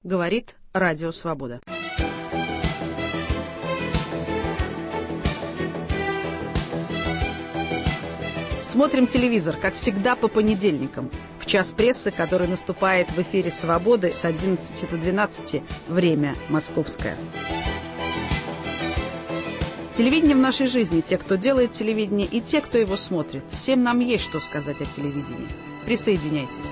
говорит Радио Свобода. Смотрим телевизор, как всегда, по понедельникам, в час прессы, который наступает в эфире «Свободы» с 11 до 12, время московское. Телевидение в нашей жизни, те, кто делает телевидение, и те, кто его смотрит. Всем нам есть что сказать о телевидении. Присоединяйтесь.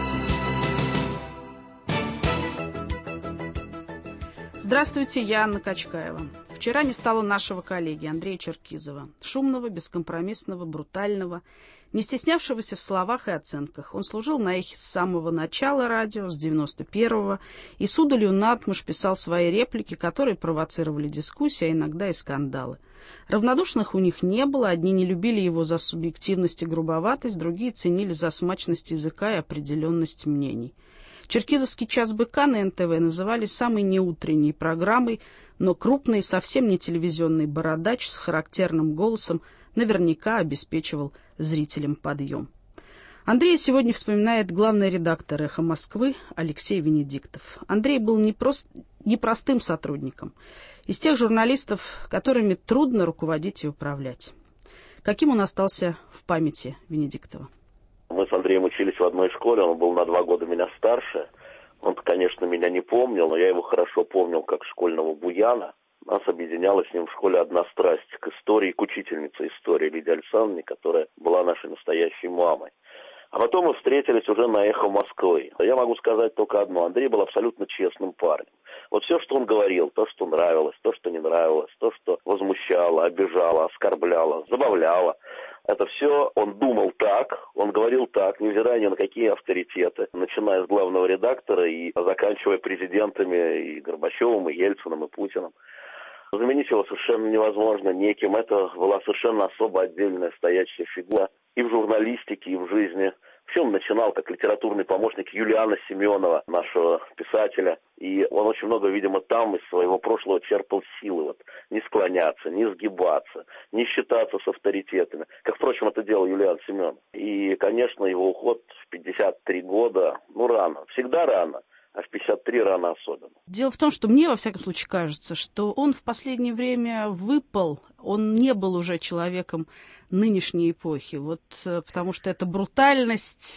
Здравствуйте, я Анна Качкаева. Вчера не стало нашего коллеги Андрея Черкизова. Шумного, бескомпромиссного, брутального, не стеснявшегося в словах и оценках. Он служил на эхе с самого начала радио, с 91-го, и с удалью наотмашь писал свои реплики, которые провоцировали дискуссии, а иногда и скандалы. Равнодушных у них не было, одни не любили его за субъективность и грубоватость, другие ценили за смачность языка и определенность мнений. Черкизовский час быка на НТВ называли самой неутренней программой, но крупный, совсем не телевизионный бородач с характерным голосом наверняка обеспечивал зрителям подъем. Андрея сегодня вспоминает главный редактор «Эхо Москвы» Алексей Венедиктов. Андрей был непростым сотрудником, из тех журналистов, которыми трудно руководить и управлять. Каким он остался в памяти Венедиктова? Мы с Андреем учились в одной школе, он был на 2 года меня старше. Он, конечно, меня не помнил, но я его хорошо помнил как школьного буяна. Нас объединяла с ним в школе одна страсть к истории, к учительнице истории Лидии Александровне, которая была нашей настоящей мамой. А потом мы встретились уже на «Эхо Москвы». Я могу сказать только одно. Андрей был абсолютно честным парнем. Вот все, что он говорил, то, что нравилось, то, что не нравилось, то, что возмущало, обижало, оскорбляло, забавляло, это все он думал так, он говорил так, невзирая ни на какие авторитеты, начиная с главного редактора и заканчивая президентами и Горбачевым, и Ельциным, и Путиным. Заменить его совершенно невозможно неким. Это была совершенно особо отдельная стоящая фигура и в журналистике, и в жизни. Вообще он начинал как литературный помощник Юлиана Семенова, нашего писателя. И он очень много, видимо, там из своего прошлого черпал силы. Вот, не склоняться, не сгибаться, не считаться с авторитетами. Как, впрочем, это делал Юлиан Семенов. И, конечно, его уход в 53 года, рано. Всегда рано. А в 53 рано особенно. Дело в том, что мне, во всяком случае, кажется, что он в последнее время выпал, он не был уже человеком нынешней эпохи, потому что эта брутальность,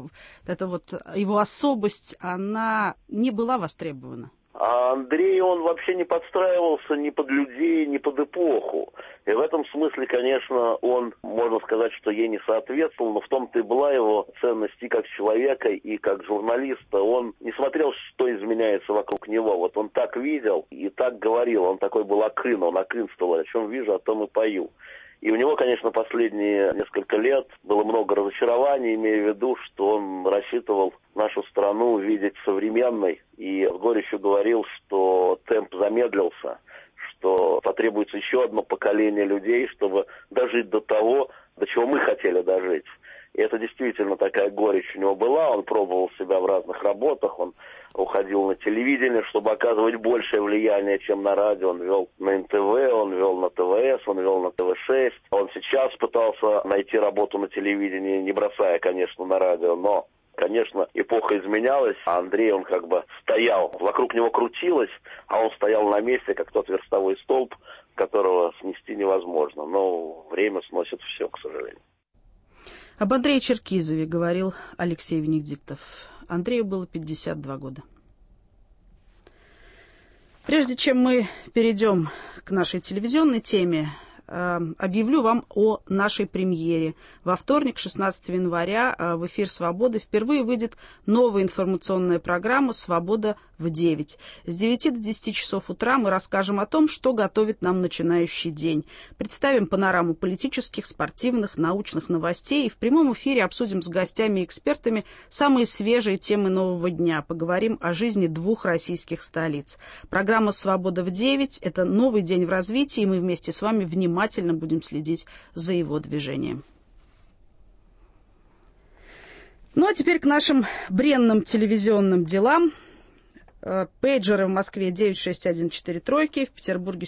эта его особость, она не была востребована. А Андрей, он вообще не подстраивался ни под людей, ни под эпоху. И в этом смысле, конечно, он, можно сказать, что ей не соответствовал, но в том-то и была его ценность и как человека, и как журналиста. Он не смотрел, что изменяется вокруг него. Вот он так видел и так говорил. Он такой был акын, он акынствовал. О чем вижу, о том и пою. И у него, конечно, последние несколько лет было много разочарований, имея в виду, что он рассчитывал нашу страну видеть современной. И с горечью говорил, что темп замедлился, что потребуется еще одно поколение людей, чтобы дожить до того, до чего мы хотели дожить. И это действительно такая горечь у него была. Он пробовал себя в разных работах, он уходил на телевидение, чтобы оказывать большее влияние, чем на радио. Он вел на НТВ, он вел на ТВС, он вел на ТВ-6. Он сейчас пытался найти работу на телевидении, не бросая, конечно, на радио, но... Конечно, эпоха изменялась, а Андрей, он как бы стоял, вокруг него крутилось, а он стоял на месте, как тот верстовой столб, которого снести невозможно. Но время сносит все, к сожалению. Об Андрее Черкизове говорил Алексей Венедиктов. Андрею было 52 года. Прежде чем мы перейдем к нашей телевизионной теме, объявлю вам о нашей премьере. Во вторник, 16 января, в эфир «Свободы» впервые выйдет новая информационная программа «Свобода в 9». С 9 до 10 часов утра мы расскажем о том, что готовит нам начинающий день. Представим панораму политических, спортивных, научных новостей и в прямом эфире обсудим с гостями и экспертами самые свежие темы нового дня. Поговорим о жизни 2 российских столиц. Программа «Свобода в 9» — это новый день в развитии, и мы вместе с вами внимательно будем следить за его движением. Ну а теперь к нашим бренным телевизионным делам. Пейджеры в Москве 96143, в Петербурге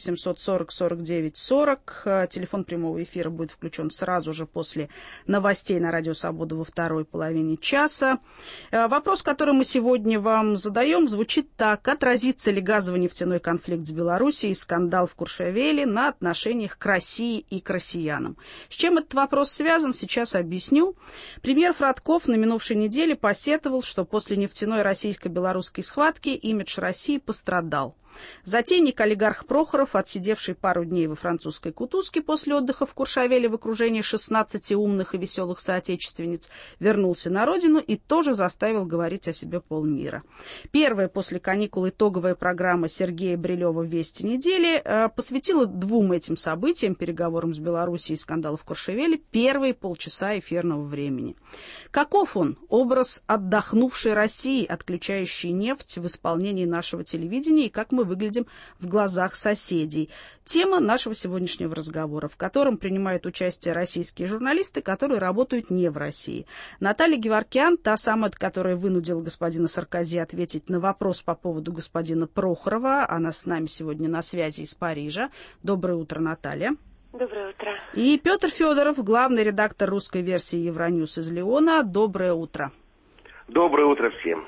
740-49-40. Телефон прямого эфира будет включен сразу же после новостей на Радио Свобода во второй половине часа. Вопрос, который мы сегодня вам задаем, звучит так. Отразится ли газово-нефтяной конфликт с Белоруссией и скандал в Куршавеле на отношениях к России и к россиянам? С чем этот вопрос связан, сейчас объясню. Премьер Фродков на минувшей неделе посетовал, что после нефтяной российско-белорусской схватки имидж России пострадал. Затейник олигарх Прохоров, отсидевший пару дней во французской кутузке после отдыха в Куршавеле в окружении 16 умных и веселых соотечественниц, вернулся на родину и тоже заставил говорить о себе полмира. Первая после каникул итоговая программа Сергея Брилева «Вести недели» посвятила двум этим событиям, переговорам с Белоруссией и скандалу в Куршавеле, первые полчаса эфирного времени. Каков он, образ отдохнувшей России, отключающей нефть в исполнении нашего телевидения, и как мы выглядим в глазах соседей? Тема нашего сегодняшнего разговора, в котором принимают участие российские журналисты, которые работают не в России. Наталья Геворкян, та самая, которая вынудила господина Саркози ответить на вопрос по поводу господина Прохорова. Она с нами сегодня на связи из Парижа. Доброе утро, Наталья. Доброе утро. И Петр Федоров, главный редактор русской версии Евроньюс из Лиона. Доброе утро. Доброе утро всем.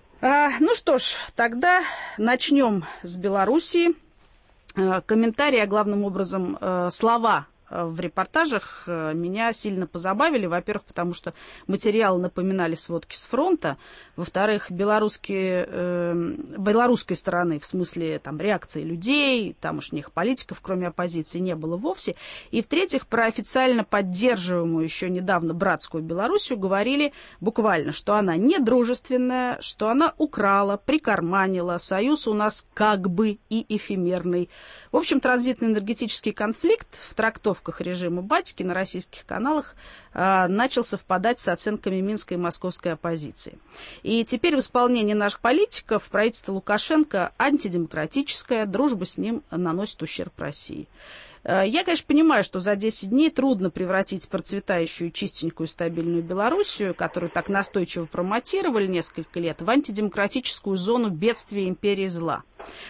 Ну что ж, тогда начнем с Белоруссии. Комментарии, а главным образом слова в репортажах меня сильно позабавили. Во-первых, потому что материалы напоминали сводки с фронта. Во-вторых, белорусской стороны, в смысле там, реакции людей, тамошних политиков, кроме оппозиции, не было вовсе. И в-третьих, про официально поддерживаемую еще недавно братскую Белоруссию говорили буквально, что она недружественная, что она украла, прикарманила, союз у нас как бы и эфемерный. В общем, транзитный энергетический конфликт в трактовках режима батьки на российских каналах начал совпадать с оценками минской и московской оппозиции. И теперь в исполнении наших политиков правительство Лукашенко антидемократическое, дружба с ним наносит ущерб России. Я, конечно, понимаю, что за 10 дней трудно превратить процветающую, чистенькую, стабильную Белоруссию, которую так настойчиво промотировали несколько лет, в антидемократическую зону бедствия империи зла.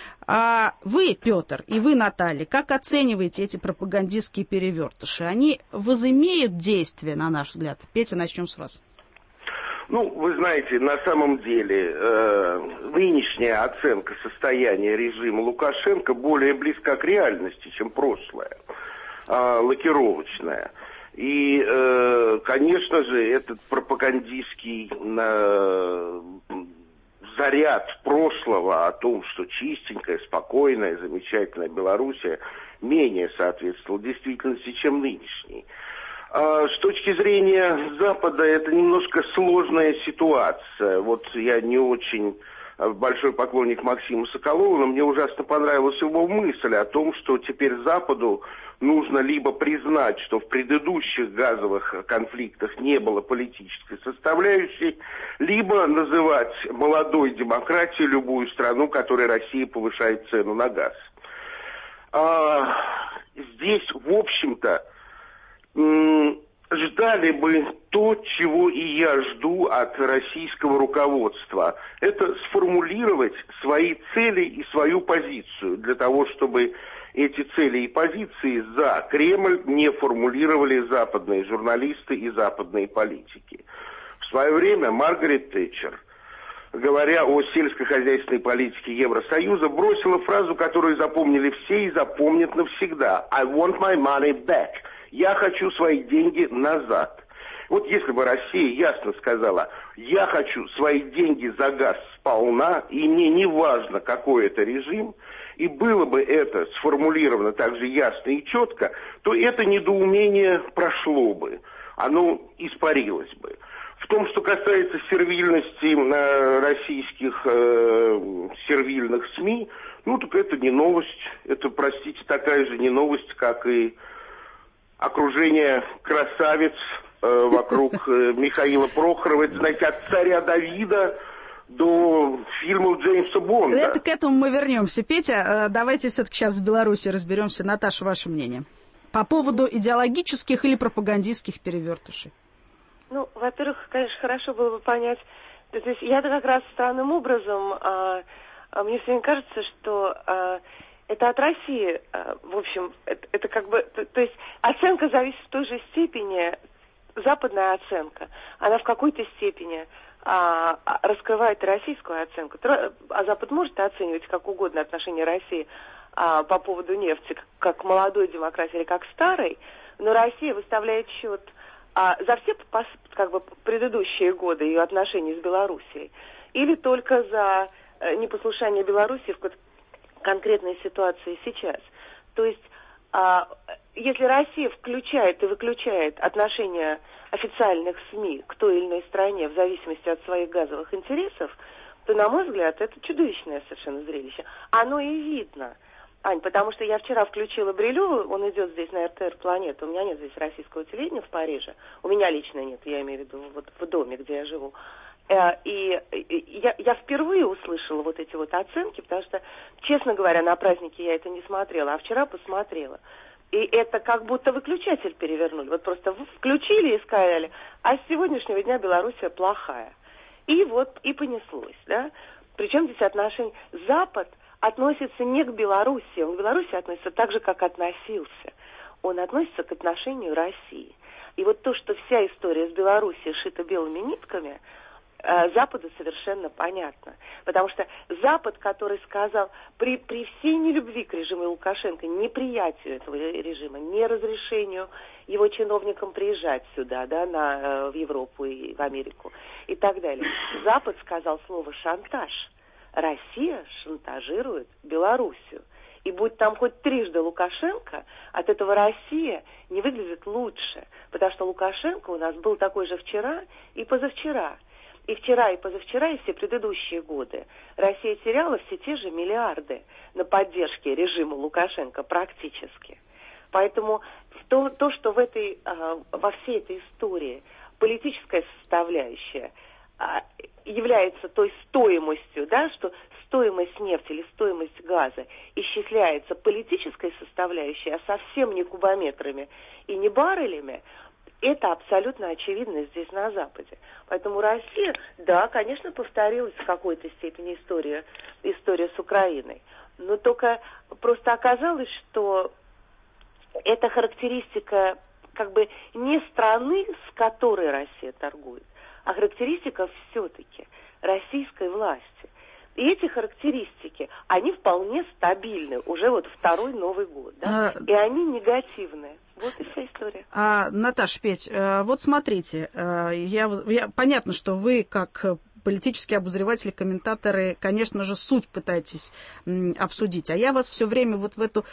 А вы, Петр, и вы, Наталья, как оцениваете эти пропагандистские перевертыши? Они возымеют действие, на наш взгляд? Петя, начнем с вас. Ну, вы знаете, на самом деле нынешняя оценка состояния режима Лукашенко более близка к реальности, чем прошлое, лакировочная. И, конечно же, этот пропагандистский заряд прошлого о том, что чистенькая, спокойная, замечательная Белоруссия менее соответствовала действительности, чем нынешней. С точки зрения Запада это немножко сложная ситуация. Вот я не очень большой поклонник Максима Соколова, но мне ужасно понравилась его мысль о том, что теперь Западу нужно либо признать, что в предыдущих газовых конфликтах не было политической составляющей, либо называть молодой демократией любую страну, которой Россия повышает цену на газ. Здесь, в общем-то, ждали бы то, чего и я жду от российского руководства. Это сформулировать свои цели и свою позицию для того, чтобы эти цели и позиции за Кремль не формулировали западные журналисты и западные политики. В свое время Маргарет Тэтчер, говоря о сельскохозяйственной политике Евросоюза, бросила фразу, которую запомнили все и запомнят навсегда. I want my money back. Я хочу свои деньги назад. Вот если бы Россия ясно сказала, я хочу свои деньги за газ сполна, и мне не важно, какой это режим, и было бы это сформулировано также ясно и четко, то это недоумение прошло бы, оно испарилось бы. В том, что касается сервильности российских сервильных СМИ, ну так это не новость, это, простите, такая же не новость, как и окружение красавиц вокруг Михаила Прохорова, это, знаете, от царя Давида до фильмов Джеймса Бонда. Это к этому мы вернемся. Петя, давайте все-таки сейчас с Беларусью разберемся. Наташа, ваше мнение по поводу идеологических или пропагандистских перевертышей? Ну, во-первых, конечно, хорошо было бы понять, то есть я-то как раз странным образом Мне все время кажется, что это от России, в общем, это как бы, то есть оценка зависит в той же степени, западная оценка, она в какой-то степени раскрывает российскую оценку. А Запад может оценивать как угодно отношения России по поводу нефти, как к молодой демократии или как к старой, но Россия выставляет счет за все как бы предыдущие годы ее отношений с Белоруссией или только за непослушание Белоруссии в конкретной ситуации сейчас. То есть, если Россия включает и выключает отношения официальных СМИ к той или иной стране в зависимости от своих газовых интересов, то, на мой взгляд, это чудовищное совершенно зрелище. Оно и видно. Ань, потому что я вчера включила Брилю, он идет здесь на РТР «Планета», у меня нет здесь российского телевидения в Париже, у меня лично нет, я имею в виду вот в доме, где я живу. И я впервые услышала вот эти вот оценки, потому что, честно говоря, на празднике я это не смотрела, а вчера посмотрела. И это как будто выключатель перевернули. Вот просто включили и сказали, а с сегодняшнего дня Белоруссия плохая. И вот, и понеслось, да. Причем здесь отношения. Запад относится не к Белоруссии, он к Белоруссии относится так же, как относился. Он относится к отношению России. И вот то, что вся история с Белоруссией шита белыми нитками, Западу совершенно понятно. Потому что Запад, который сказал при всей нелюбви к режиму Лукашенко, неприятию этого режима, не разрешению его чиновникам приезжать сюда, да, в Европу и в Америку и так далее. Запад сказал слово «шантаж». Россия шантажирует Белоруссию. И будь там хоть трижды Лукашенко, от этого Россия не выглядит лучше. Потому что Лукашенко у нас был такой же вчера и позавчера. И вчера, и позавчера, и все предыдущие годы Россия теряла все те же миллиарды на поддержке режима Лукашенко практически. Поэтому то, что во всей этой истории политическая составляющая является той стоимостью, да, что стоимость нефти или стоимость газа исчисляется политической составляющей, а совсем не кубометрами и не баррелями, это абсолютно очевидно здесь, на Западе. Поэтому Россия, да, конечно, повторилась в какой-то степени история с Украиной. Но только просто оказалось, что это характеристика как бы не страны, с которой Россия торгует, а характеристика все-таки российской власти. И эти характеристики, они вполне стабильны уже вот второй Новый год, да? И они негативные. Вот и вся история. Наташа, Петь, вот смотрите, понятно, что вы как политические обозреватели, комментаторы, конечно же, суть пытаетесь обсудить. А я вас все время вот в эту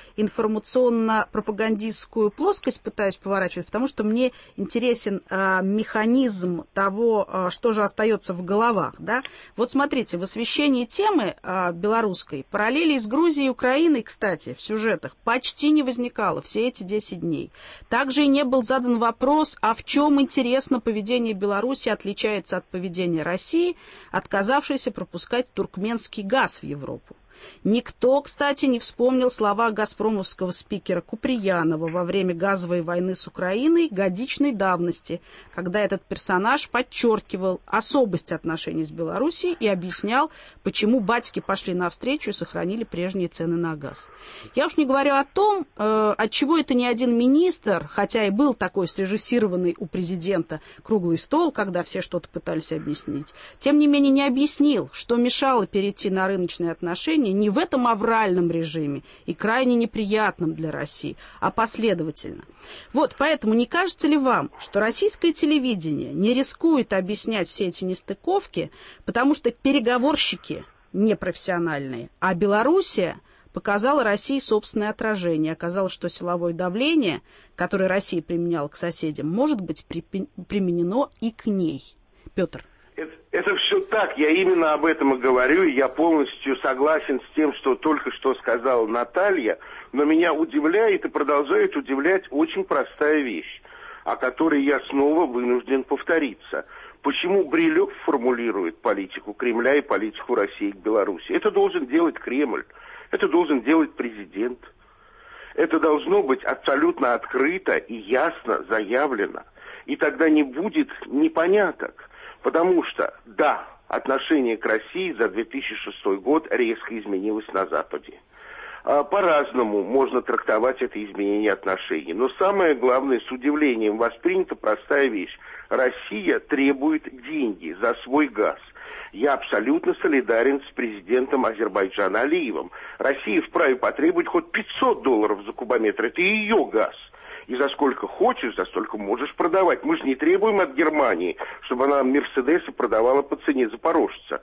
информационно-пропагандистскую плоскость пытаюсь поворачивать, потому что мне интересен механизм того, что же остается в головах. Да? Вот смотрите, в освещении темы белорусской параллелей с Грузией и Украиной, кстати, в сюжетах почти не возникало все эти 10 дней. Также и не был задан вопрос, а в чем, интересно, поведение Беларуси отличается от поведения России, отказавшийся пропускать туркменский газ в Европу. Никто, кстати, не вспомнил слова газпромовского спикера Куприянова во время газовой войны с Украиной годичной давности, когда этот персонаж подчеркивал особость отношений с Белоруссией и объяснял, почему батьки пошли навстречу и сохранили прежние цены на газ. Я уж не говорю о том, отчего это ни один министр, хотя и был такой срежиссированный у президента круглый стол, когда все что-то пытались объяснить, тем не менее не объяснил, что мешало перейти на рыночные отношения не в этом авральном режиме и крайне неприятном для России, а последовательно. Вот, поэтому не кажется ли вам, что российское телевидение не рискует объяснять все эти нестыковки, потому что переговорщики непрофессиональные, а Белоруссия показала России собственное отражение. Оказалось, что силовое давление, которое Россия применяла к соседям, может быть применено и к ней. Петр. Это все так, я именно об этом и говорю, и я полностью согласен с тем, что только что сказала Наталья, но меня удивляет и продолжает удивлять очень простая вещь, о которой я снова вынужден повториться. Почему Брилев формулирует политику Кремля и политику России к Беларуси? Это должен делать Кремль, это должен делать президент. Это должно быть абсолютно открыто и ясно заявлено, и тогда не будет непоняток. Потому что, да, отношение к России за 2006 год резко изменилось на Западе. По-разному можно трактовать это изменение отношений. Но самое главное, с удивлением воспринята простая вещь. Россия требует деньги за свой газ. Я абсолютно солидарен с президентом Азербайджана Алиевым. Россия вправе потребовать хоть $500 за кубометр. Это ее газ. И за сколько хочешь, за столько можешь продавать. Мы же не требуем от Германии, чтобы она Мерседесы продавала по цене запорожца.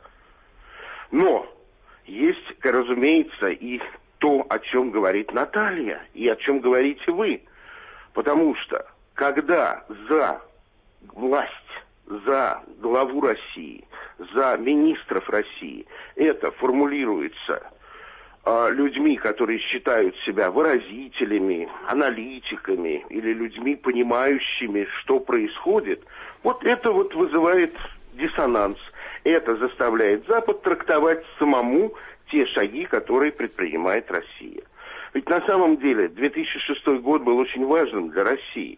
Но есть, разумеется, и то, о чем говорит Наталья, и о чем говорите вы. Потому что, когда за власть, за главу России, за министров России это формулируется людьми, которые считают себя выразителями, аналитиками или людьми, понимающими, что происходит, вот это вот вызывает диссонанс. Это заставляет Запад трактовать самому те шаги, которые предпринимает Россия. Ведь на самом деле 2006 год был очень важным для России.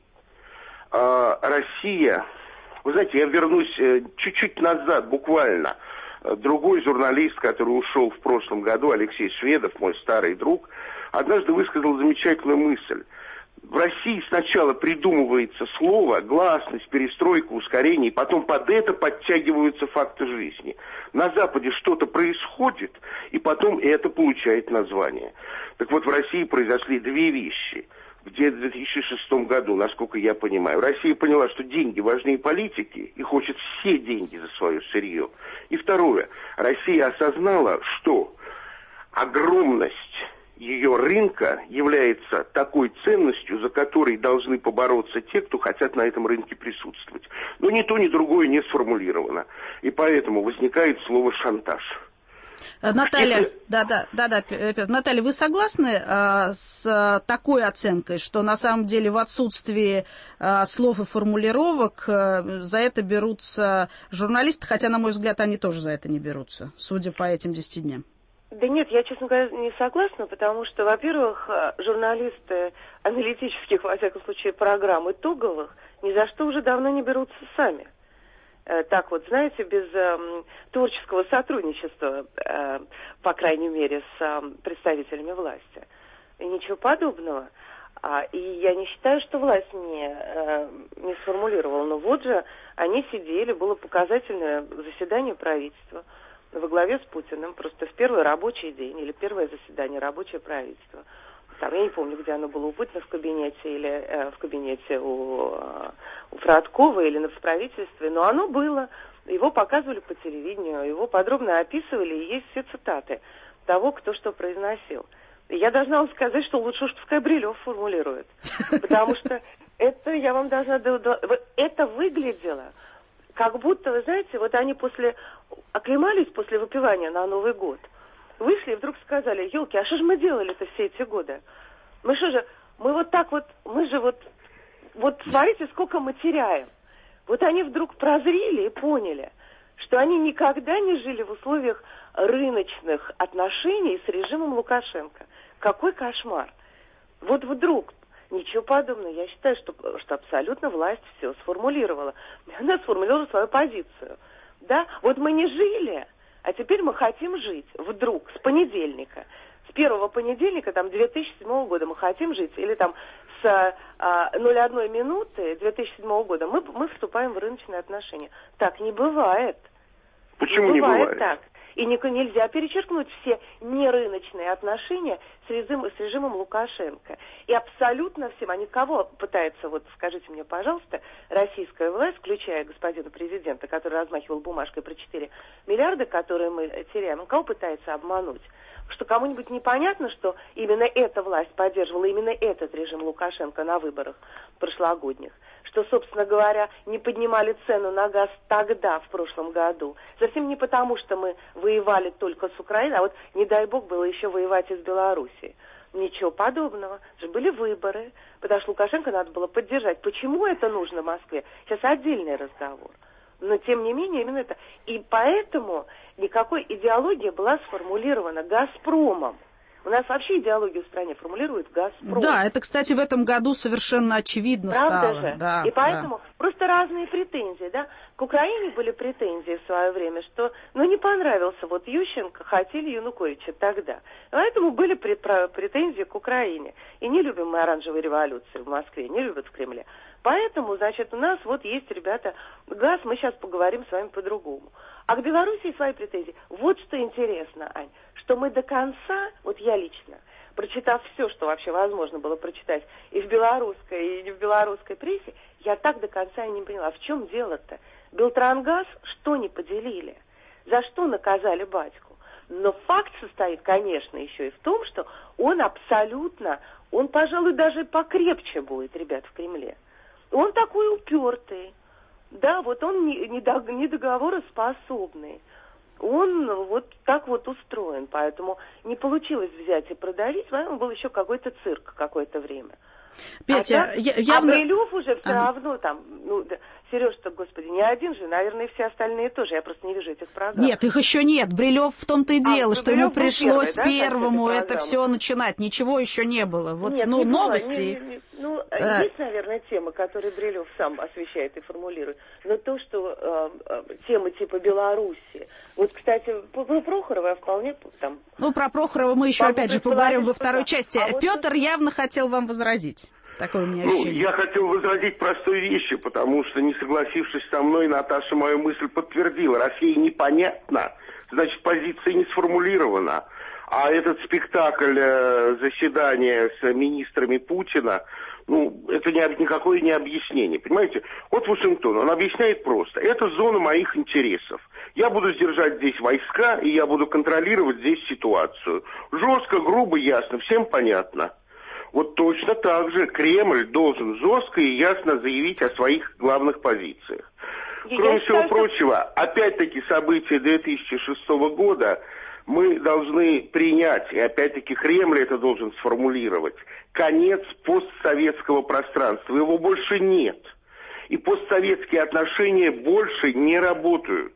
Россия, вы знаете, я вернусь чуть-чуть назад, буквально. Другой журналист, который ушел в прошлом году, Алексей Шведов, мой старый друг, однажды высказал замечательную мысль. В России сначала придумывается слово, гласность, перестройка, ускорение, и потом под это подтягиваются факты жизни. На Западе что-то происходит, и потом это получает название. Так вот, в России произошли две вещи. Где-то в 2006 году, насколько я понимаю, Россия поняла, что деньги важнее политики и хочет все деньги за свое сырье. И второе, Россия осознала, что огромность ее рынка является такой ценностью, за которой должны побороться те, кто хотят на этом рынке присутствовать. Но ни то, ни другое не сформулировано. И поэтому возникает слово «шантаж». Наталья, Наталья, вы согласны с такой оценкой, что на самом деле в отсутствии слов и формулировок за это берутся журналисты, хотя, на мой взгляд, они тоже за это не берутся, судя по этим 10 дням? Да нет, я, честно говоря, не согласна, потому что, во-первых, журналисты аналитических, во всяком случае, программ итоговых ни за что уже давно не берутся сами. Так вот, знаете, без творческого сотрудничества, по крайней мере, с представителями власти. И ничего подобного. И я не считаю, что власть не сформулировала. Но вот же они сидели, было показательное заседание правительства во главе с Путиным, просто в первый рабочий день, или первое заседание рабочее правительство. Там, я не помню, где оно было, у Путина в кабинете, или в кабинете у Фродкова, или в правительстве, но оно было. Его показывали по телевидению, его подробно описывали, и есть все цитаты того, кто что произносил. И я должна вам сказать, что лучше уж пускай Брилев формулирует. Потому что это, я вам должна... Это выглядело, как будто, вы знаете, вот они оклемались после выпивания на Новый год. Вышли и вдруг сказали: елки, а что же мы делали-то все эти годы? Мы вот так вот, мы же вот смотрите, сколько мы теряем. Вот они вдруг прозрели и поняли, что они никогда не жили в условиях рыночных отношений с режимом Лукашенко. Какой кошмар. Вот вдруг, ничего подобного. Я считаю, что абсолютно власть все сформулировала. Она сформулировала свою позицию. Да, вот мы не жили, а теперь мы хотим жить вдруг, с понедельника. С первого понедельника, 2007 года мы хотим жить, или с 0,1 минуты 2007 года мы вступаем в рыночные отношения. Так не бывает. Почему не бывает? Так. И нельзя перечеркнуть все нерыночные отношения с режимом Лукашенко. И абсолютно всем, они кого пытаются, скажите мне, пожалуйста, российская власть, включая господина президента, который размахивал бумажкой про 4 миллиарда, которые мы теряем, кого пытается обмануть? Что кому-нибудь непонятно, что именно эта власть поддерживала именно этот режим Лукашенко на выборах прошлогодних? Что, собственно говоря, не поднимали цену на газ тогда, в прошлом году. Совсем не потому, что мы воевали только с Украиной, а не дай бог было еще воевать из Белоруссии. Ничего подобного. Же были выборы, потому что Лукашенко надо было поддержать. Почему это нужно Москве? Сейчас отдельный разговор. Но, тем не менее, именно это. И поэтому никакой идеология была сформулирована «Газпромом». У нас вообще идеологию в стране формулирует «Газпром». Да, это, кстати, в этом году совершенно очевидно Правда стало. Же? Да, и поэтому просто разные претензии, да. К Украине были претензии в свое время, что не понравился вот Ющенко, хотели Януковича тогда. Поэтому были претензии к Украине. И не любим мы оранжевой революции в Москве, не любят в Кремле. Поэтому, значит, у нас вот есть, ребята, газ, мы сейчас поговорим с вами по-другому. А к Белоруссии свои претензии. Вот что интересно, Ань, что мы до конца, вот я лично, прочитав все, что вообще возможно было прочитать и в белорусской, и не в белорусской прессе, я так до конца и не поняла, в чем дело-то. Белтрангаз что не поделили? За что наказали батьку? Но факт состоит, конечно, еще и в том, что он абсолютно, он, пожалуй, даже покрепче будет, ребят, в Кремле. Он такой упертый. Да, вот он не договороспособный. Он вот так вот устроен, поэтому не получилось взять и продавить, поэтому был еще какой-то цирк какое-то время. Петя, а Брилев уже все равно там, Сереж-то, господи, не один же, наверное, все остальные тоже, я просто не вижу этих программ. Нет, их еще нет. Брилев в том-то и дело, что ему пришлось первому это все начинать. Ничего еще не было. Вот, нет, новости. Есть, наверное, темы, которые Брилев сам освещает и формулирует. Но то, что темы типа Беларуси. Вот, кстати, про Прохорова я вполне там... про Прохорова мы еще опять же поговорим во второй части. Петр явно хотел вам возразить. Такое у меня ощущение. Я хотел возразить простой вещи, потому что, не согласившись со мной, Наташа мою мысль подтвердила. Россия непонятна, значит, позиция не сформулирована. А этот спектакль заседания с министрами Путина, это никакое не объяснение. Понимаете, вот Вашингтон, он объясняет просто. Это зона моих интересов. Я буду сдержать здесь войска, и я буду контролировать здесь ситуацию. Жестко, грубо, ясно, всем понятно. Вот точно так же Кремль должен жестко и ясно заявить о своих главных позициях. Кроме всего прочего, опять-таки события 2006 года мы должны принять, и опять-таки Кремль это должен сформулировать, конец постсоветского пространства. Его больше нет. И постсоветские отношения больше не работают.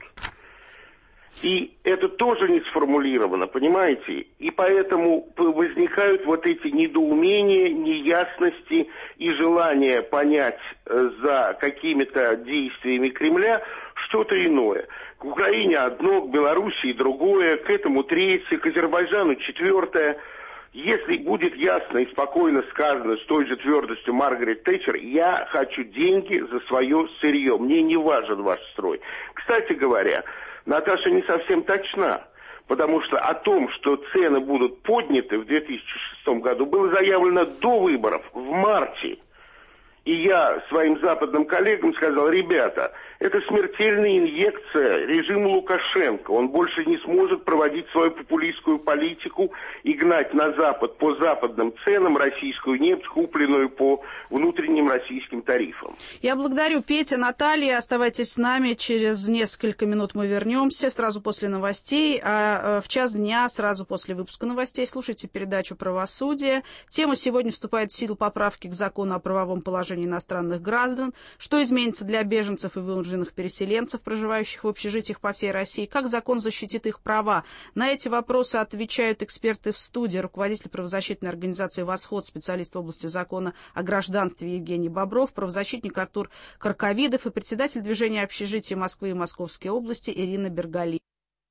И это тоже не сформулировано, понимаете? И поэтому возникают вот эти недоумения, неясности и желание понять за какими-то действиями Кремля что-то иное. К Украине одно, к Белоруссии другое, к этому третье, к Азербайджану четвертое. Если будет ясно и спокойно сказано с той же твердостью Маргарет Тэтчер, я хочу деньги за свое сырье, мне не важен ваш строй. Кстати говоря, Наташа не совсем точна, потому что о том, что цены будут подняты в 2006 году, было заявлено до выборов, в марте. И я своим западным коллегам сказал: ребята, это смертельная инъекция режиму Лукашенко. Он больше не сможет проводить свою популистскую политику и гнать на Запад по западным ценам российскую нефть, купленную по внутренним российским тарифам. Я благодарю, Петя, Наталья. Оставайтесь с нами. Через несколько минут мы вернемся, сразу после новостей. А в час дня, сразу после выпуска новостей, слушайте передачу «Правосудие». Тема сегодня вступает в силу поправки к закону о правовом положении иностранных граждан. Что изменится для беженцев и вынужденных переселенцев, проживающих в общежитиях по всей России? Как закон защитит их права? На эти вопросы отвечают эксперты в студии. Руководитель правозащитной организации «Восход», специалист в области закона о гражданстве Евгений Бобров, правозащитник Артур Карковидов и председатель движения общежитий Москвы и Московской области Ирина Бергали.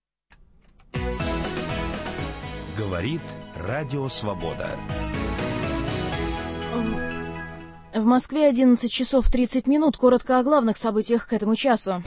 Говорит Радио Свобода. В Москве 11 часов 30 минут. Коротко о главных событиях к этому часу.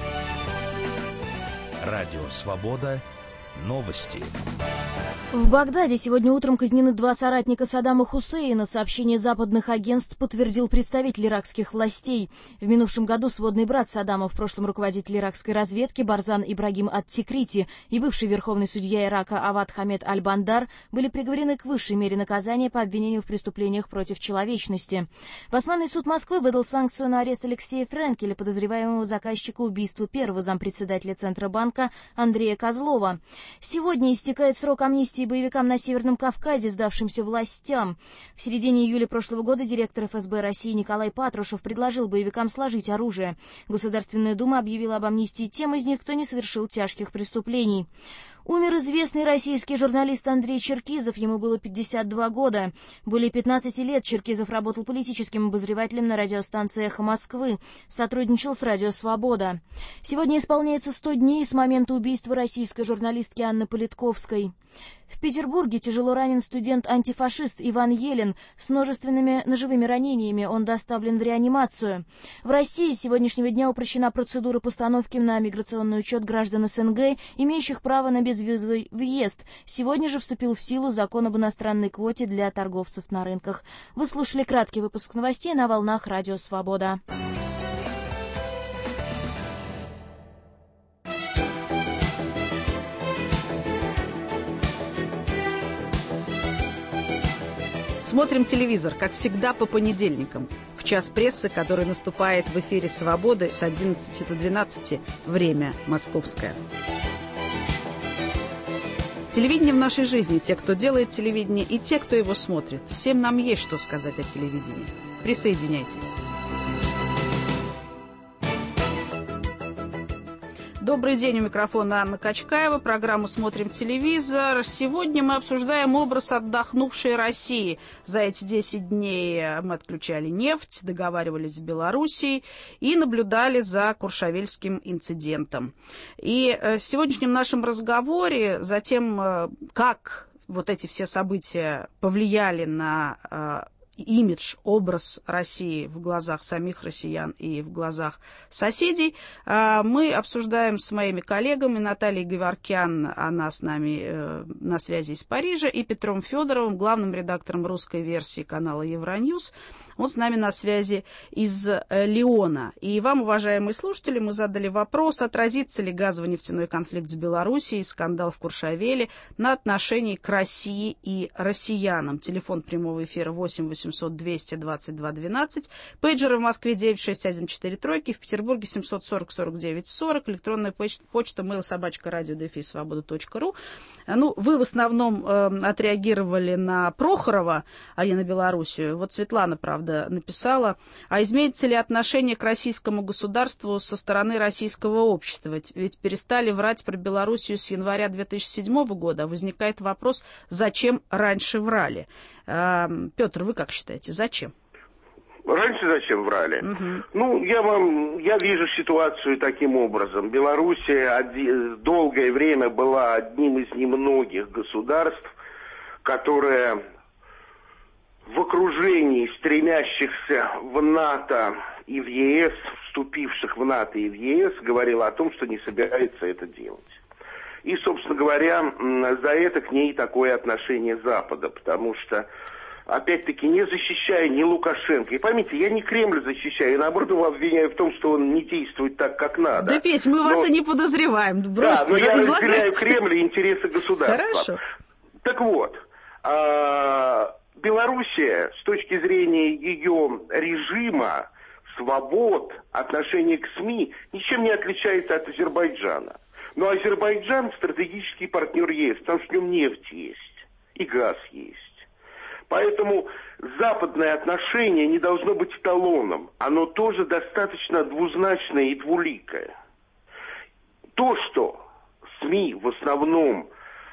Радио Свобода. Новости. В Багдаде сегодня утром казнены 2 соратника Саддама Хусейна. Сообщение западных агентств подтвердил представитель иракских властей. В минувшем году сводный брат Саддама, в прошлом руководитель иракской разведки Барзан Ибрагим ат-Тикрити и бывший верховный судья Ирака Авад Хамед аль-Бандар были приговорены к высшей мере наказания по обвинению в преступлениях против человечности. Басманный суд Москвы выдал санкцию на арест Алексея Френкеля, подозреваемого заказчика убийства первого зампредседателя Центробанка Андрея Козлова. Сегодня истекает срок амнистии боевикам на Северном Кавказе, сдавшимся властям. В середине июля прошлого года директор ФСБ России Николай Патрушев предложил боевикам сложить оружие. Государственная дума объявила об амнистии тем из них, кто не совершил тяжких преступлений. Умер известный российский журналист Андрей Черкизов, ему было 52 года. Более 15 лет Черкизов работал политическим обозревателем на радиостанции «Эхо Москвы», сотрудничал с «Радио Свобода». Сегодня исполняется 100 дней с момента убийства российской журналистки Анны Политковской. В Петербурге тяжело ранен студент-антифашист Иван Елен с множественными ножевыми ранениями. Он доставлен в реанимацию. В России с сегодняшнего дня упрощена процедура постановки на миграционный учет граждан СНГ, имеющих право на безвизовый въезд. Сегодня же вступил в силу закон об иностранной квоте для торговцев на рынках. Вы слушали краткий выпуск новостей на волнах Радио Свобода. Смотрим телевизор, как всегда, по понедельникам, в час прессы, который наступает в эфире «Свободы» с 11 до 12, время московское. Телевидение в нашей жизни, те, кто делает телевидение, и те, кто его смотрит. Всем нам есть что сказать о телевидении. Присоединяйтесь. Добрый день, у микрофона Анна Качкаева, программу «Смотрим телевизор». Сегодня мы обсуждаем образ отдохнувшей России. За эти 10 дней мы отключали нефть, договаривались с Белоруссией и наблюдали за Куршавельским инцидентом. И в сегодняшнем нашем разговоре за тем, как вот эти все события повлияли на имидж, образ России в глазах самих россиян и в глазах соседей, мы обсуждаем с моими коллегами Натальей Геворкян, она с нами на связи из Парижа, и Петром Федоровым, главным редактором русской версии канала Евроньюз. Он с нами на связи из Лиона. И вам, уважаемые слушатели, мы задали вопрос, отразится ли газово-нефтяной конфликт с Белоруссией, скандал в Куршавеле на отношении к России и россиянам. Телефон прямого эфира 8 800 222 12, пейджеры в Москве 96143, в Петербурге 740 49 40, электронная почта mail@radio-свобода.ру. Ну, вы в основном отреагировали на Прохорова, а не на Белоруссию. Вот Светлана, правда, написала, а изменится ли отношение к российскому государству со стороны российского общества? Ведь перестали врать про Белоруссию с января 2007 года. Возникает вопрос, зачем раньше врали? Петр, вы как считаете, зачем? Раньше зачем врали? Угу. Ну, я вижу ситуацию таким образом. Белоруссия долгое время была одним из немногих государств, которое в окружении стремящихся в НАТО и в ЕС, вступивших в НАТО и в ЕС, говорила о том, что не собирается это делать. И, собственно говоря, за это к ней такое отношение Запада, потому что, опять-таки, не защищая ни Лукашенко, и поймите, я не Кремль защищаю, я, наоборот, его обвиняю в том, что он не действует так, как надо. Да, Петь, мы вас и не подозреваем. Бросьте, да, но я разделяю Кремль и интересы государства. Хорошо. Так вот, Белоруссия, с точки зрения ее режима, свобод, отношения к СМИ, ничем не отличается от Азербайджана. Но Азербайджан стратегический партнер ЕС, потому что в нем нефть есть и газ есть. Поэтому западное отношение не должно быть эталоном. Оно тоже достаточно двузначное и двуликое. То, что СМИ в основном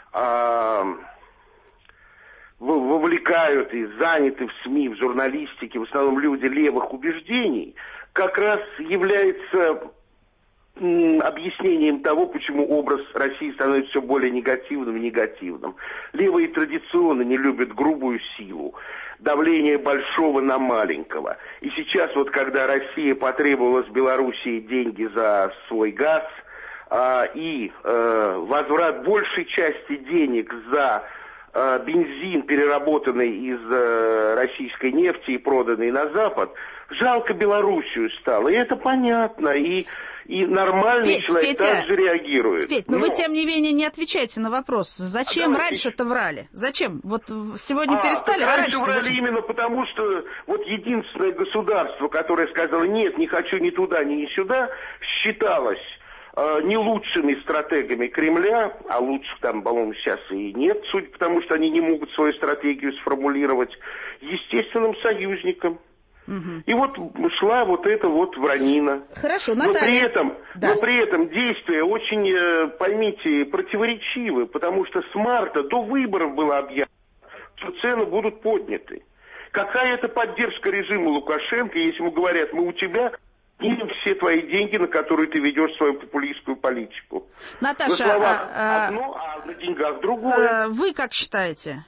вовлекают и заняты в СМИ, в журналистике, в основном люди левых убеждений, как раз является объяснением того, почему образ России становится все более негативным и негативным. Левые традиционно не любят грубую силу, давление большого на маленького. И сейчас вот, когда Россия потребовала с Белоруссии деньги за свой газ и возврат большей части денег за бензин, переработанный из российской нефти и проданный на Запад, жалко Белоруссию стало. И это понятно. И нормальный человек также реагирует. Петь, но вы, тем не менее, не отвечаете на вопрос. Зачем раньше-то врали? Зачем? Вот сегодня перестали, а раньше врали зачем? Именно потому, что вот единственное государство, которое сказало нет, не хочу ни туда, ни сюда, считалось не лучшими стратегами Кремля, а лучших там, по-моему, сейчас и нет, судя по тому, что они не могут свою стратегию сформулировать, естественным союзником. И вот шла вот эта вот вранина. Хорошо, Наталья. Но при этом действия очень, поймите, противоречивы, потому что с марта до выборов было объявлено, что цены будут подняты. Какая это поддержка режима Лукашенко, если ему говорят, мы у тебя снимем все твои деньги, на которые ты ведешь свою популистскую политику. Наташа, на словах одно, а на деньгах другое. Вы как считаете?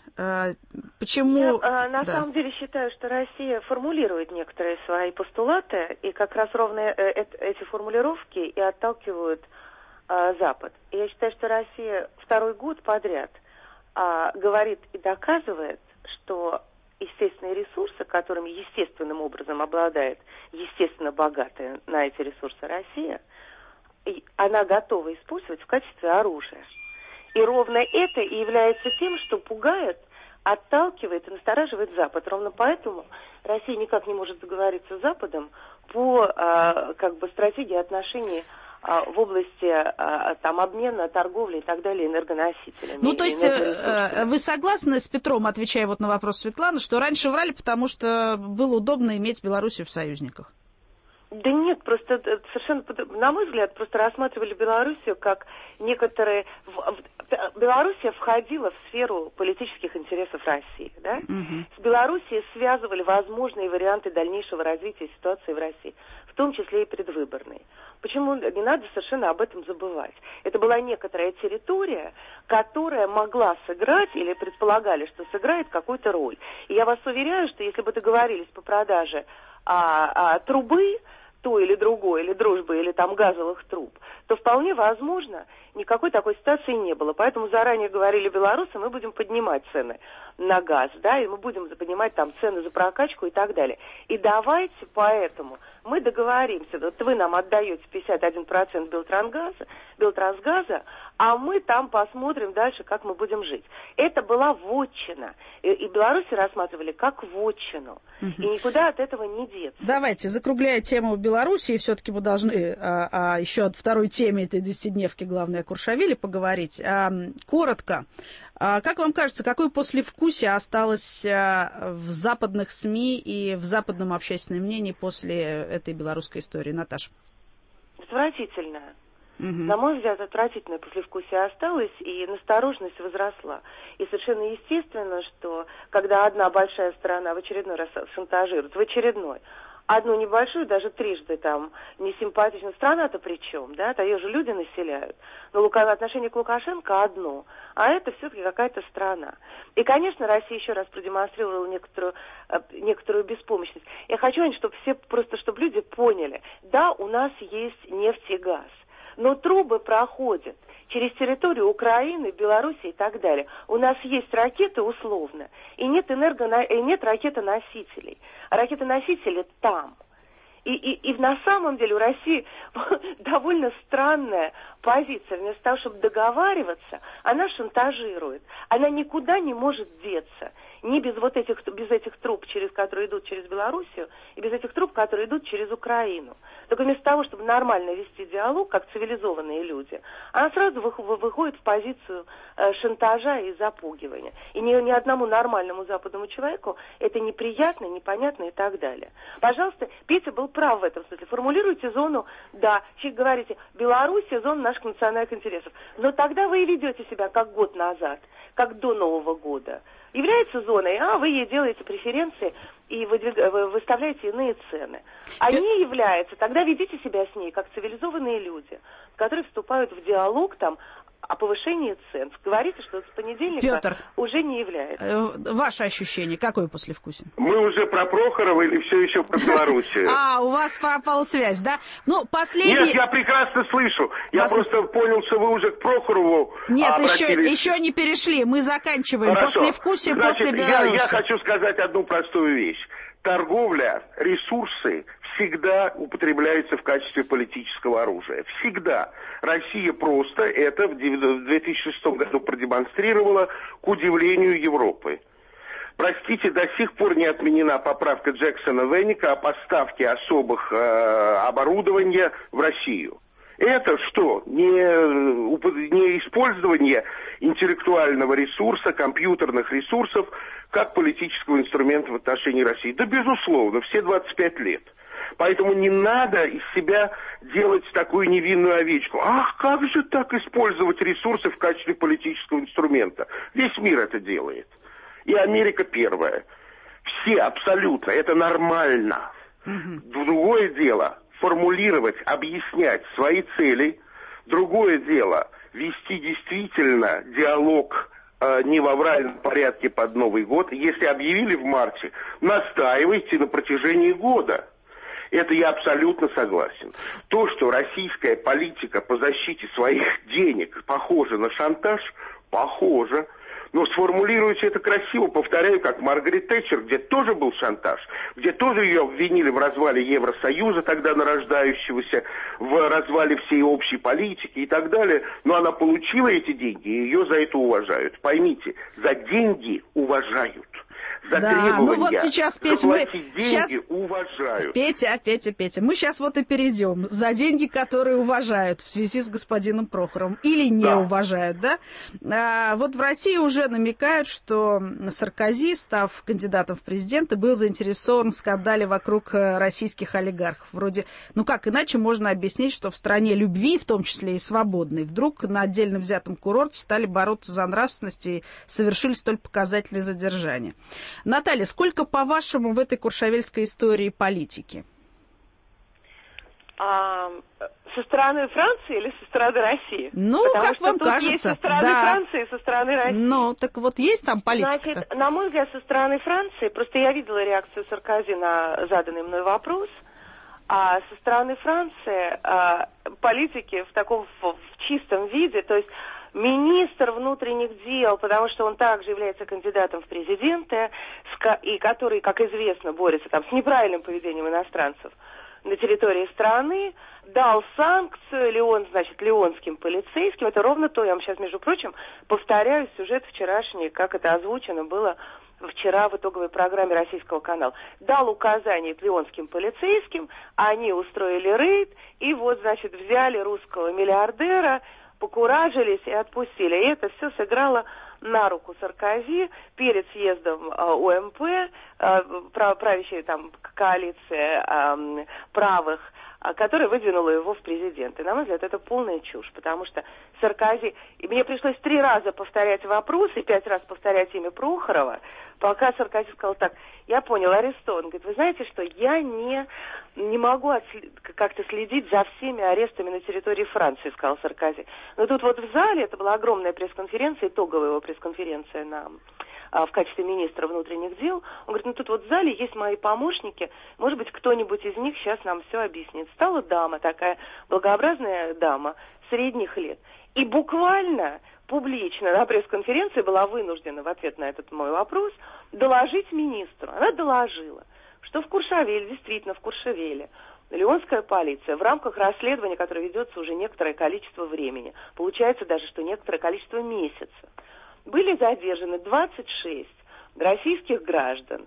Почему? Я на самом деле считаю, что Россия формулирует некоторые свои постулаты, и как раз ровно эти формулировки и отталкивают Запад. И я считаю, что Россия второй год подряд говорит и доказывает, что естественные ресурсы, которыми естественным образом обладает естественно богатая на эти ресурсы Россия, она готова использовать в качестве оружия. И ровно это и является тем, что пугает, отталкивает и настораживает Запад. Ровно поэтому Россия никак не может договориться с Западом по стратегии отношений в области обмена, торговли и так далее энергоносителями. Ну, то есть вы согласны с Петром, отвечая вот на вопрос Светланы, что раньше врали, потому что было удобно иметь Белоруссию в союзниках? Да нет, просто совершенно, на мой взгляд, просто рассматривали Белоруссию как некоторые... Белоруссия входила в сферу политических интересов России, да? С Белоруссией связывали возможные варианты дальнейшего развития ситуации в России, в том числе и предвыборные. Почему не надо совершенно об этом забывать? Это была некоторая территория, которая могла сыграть, или предполагали, что сыграет какую-то роль. И я вас уверяю, что если бы договорились по продаже трубы, той или другой, или дружбы, или там газовых труб, то вполне возможно, никакой такой ситуации не было. Поэтому заранее говорили белорусы, мы будем поднимать цены на газ, да, и мы будем поднимать там цены за прокачку и так далее. И давайте поэтому мы договоримся, вот вы нам отдаете 51% Белтрансгаза, а мы там посмотрим дальше, как мы будем жить. Это была вотчина. И белорусы рассматривали как вотчину. И никуда от этого не деться. Давайте, закругляя тему Беларуси, все-таки мы должны еще о второй теме этой 10-дневки, главное, о Куршавеле поговорить. Коротко. Как вам кажется, какое послевкусие осталось в западных СМИ и в западном общественном мнении после этой белорусской истории? Наташа. Отвратительное. На мой взгляд, отвратительное послевкусие осталось, и настороженность возросла. И совершенно естественно, что когда одна большая страна в очередной раз шантажирует, одну небольшую, даже трижды там несимпатичную, страна-то при чем, да, ее же люди населяют. Но отношение к Лукашенко одно, а это все-таки какая-то страна. И, конечно, Россия еще раз продемонстрировала некоторую беспомощность. Я хочу, чтобы люди поняли, да, у нас есть нефть и газ, но трубы проходят через территорию Украины, Беларуси и так далее. У нас есть ракеты условно, и нет ракетоносителей. А ракетоносители там. И на самом деле у России довольно странная позиция. Вместо того, чтобы договариваться, она шантажирует. Она никуда не может деться. Ни без этих труб, которые идут через Белоруссию, и без этих труб, которые идут через Украину. Только вместо того, чтобы нормально вести диалог, как цивилизованные люди, она сразу выходит в позицию шантажа и запугивания. И ни одному нормальному западному человеку это неприятно, непонятно и так далее. Пожалуйста, Петя был прав в этом смысле. Формулируйте зону, да, говорите, Белоруссия, зона наших национальных интересов. Но тогда вы и ведете себя как год назад, как до Нового года. Является зоной, вы ей делаете преференции и выставляете иные цены. А не является, тогда ведите себя с ней как цивилизованные люди, которые вступают в диалог там о повышении цен. Говорите, что с понедельника Петр, уже не является. Ваше ощущение, какое послевкусие? Мы уже про Прохорова или все еще про Белоруссию? У вас пропала связь, да? Ну, последний... Нет, я прекрасно слышу. Я просто понял, что вы уже к Прохорову обратились. Еще не перешли. Мы заканчиваем. Хорошо. Послевкусие после Беларуси. Я хочу сказать одну простую вещь. Торговля, ресурсы всегда употребляются в качестве политического оружия. Всегда. Россия просто это в 2006 году продемонстрировала к удивлению Европы. Простите, до сих пор не отменена поправка Джексона-Веника о поставке особых оборудования в Россию. Это что? Не использование интеллектуального ресурса, компьютерных ресурсов, как политического инструмента в отношении России. Да, безусловно, все 25 лет. Поэтому не надо из себя делать такую невинную овечку. Ах, как же так использовать ресурсы в качестве политического инструмента? Весь мир это делает. И Америка первая. Все абсолютно. Это нормально. Другое дело формулировать, объяснять свои цели. Другое дело вести действительно диалог не в авральном порядке под Новый год. Если объявили в марте, настаивайте на протяжении года. Это я абсолютно согласен. То, что российская политика по защите своих денег похожа на шантаж, похоже. Но сформулируйте это красиво, повторяю, как Маргарет Тэтчер, где тоже был шантаж, где тоже ее обвинили в развале Евросоюза, тогда нарождающегося, в развале всей общей политики и так далее. Но она получила эти деньги, и ее за это уважают. Поймите, за деньги уважают. За требования, ну вот сейчас, Петя, мы сейчас уважают. Петя, мы сейчас вот и перейдем. За деньги, которые уважают в связи с господином Прохоровым или не уважают, да? Вот в России уже намекают, что Саркози, став кандидатом в президенты, был заинтересован в скандале вокруг российских олигархов. Вроде, ну как иначе можно объяснить, что в стране любви, в том числе и свободной, вдруг на отдельно взятом курорте стали бороться за нравственность и совершили столь показательные задержания. Наталья, сколько, по-вашему, в этой куршавельской истории политики? Со стороны Франции или со стороны России? Ну, потому как вам кажется. Есть со стороны Франции и со стороны России. Ну, так вот есть там политика? Значит, на мой взгляд, со стороны Франции, просто я видела реакцию Саркози на заданный мной вопрос, а со стороны Франции политики в таком в чистом виде, то есть министр внутренних дел, потому что он также является кандидатом в президенты, и который, как известно, борется там с неправильным поведением иностранцев на территории страны, дал санкцию леонским полицейским. Это ровно то, я вам сейчас, между прочим, повторяю сюжет вчерашний, как это озвучено было вчера в итоговой программе Российского канала. Дал указания леонским полицейским, они устроили рейд, и вот, значит, взяли русского миллиардера, покуражились и отпустили. И это все сыграло на руку Саркози перед съездом ОМП, правящей там коалиции правых, которая выдвинула его в президенты. На мой взгляд, это полная чушь, потому что Саркози... И мне пришлось 3 раза повторять вопрос и 5 раз повторять имя Прохорова, пока Саркози сказал так: я понял, арестован. Говорит, вы знаете что, я не могу как-то следить за всеми арестами на территории Франции, сказал Саркози. Но тут вот в зале, это была огромная пресс-конференция, итоговая его пресс-конференция в качестве министра внутренних дел. Он говорит, ну тут вот в зале есть мои помощники, может быть, кто-нибудь из них сейчас нам все объяснит. Стала дама, такая благообразная дама, средних лет. И буквально публично на пресс-конференции была вынуждена в ответ на этот мой вопрос доложить министру. Она доложила, что в Куршавеле, действительно в Куршавеле, леонская полиция в рамках расследования, которое ведется уже некоторое количество времени, получается даже, что некоторое количество месяцев, были задержаны 26 российских граждан,